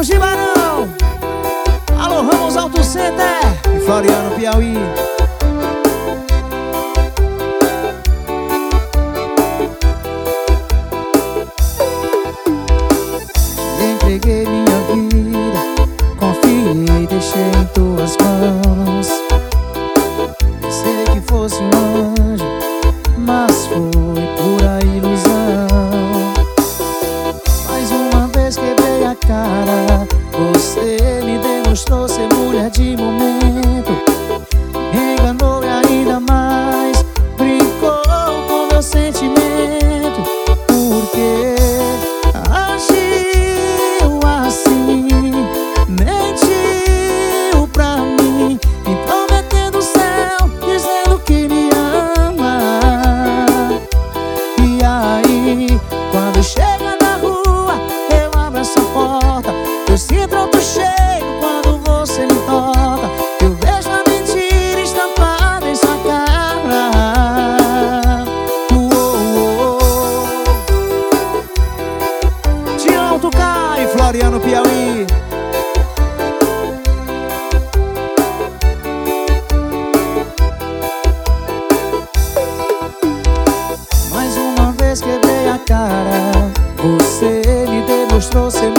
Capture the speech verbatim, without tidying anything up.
Carlos de Barão. Alô, Ramos Auto Center e Floriano, Piauí. Entreguei minha vida, confiei, deixei em tuas mãos. Pensei que fosse um anjo, mas foi pura ilusão. Mais uma vez quebrei a cara, você me demonstrou ser mulher de momento. Me enganou e ainda mais brincou com meu sentimento. Porque agiu assim, mentiu pra mim, me prometendo o céu, dizendo que me ama. E aí, quando chega na rua, eu abro essa porta, eu sinto outro cheiro quando você me toca. Eu vejo a mentira estampada em sua cara. Uou, uou. De Alto Cai, Floriano, Piauí. Mais uma vez quebrei a cara, você me demonstrou ser